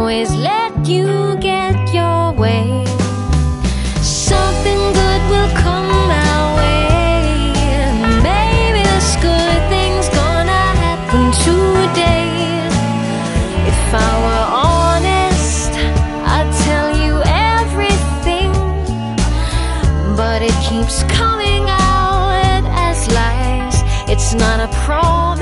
always let you get your way. Something good will come our way. Maybe this good thing's gonna happen today. If I were honest, I'd tell you everything, but it keeps coming out as lies. It's not a promise,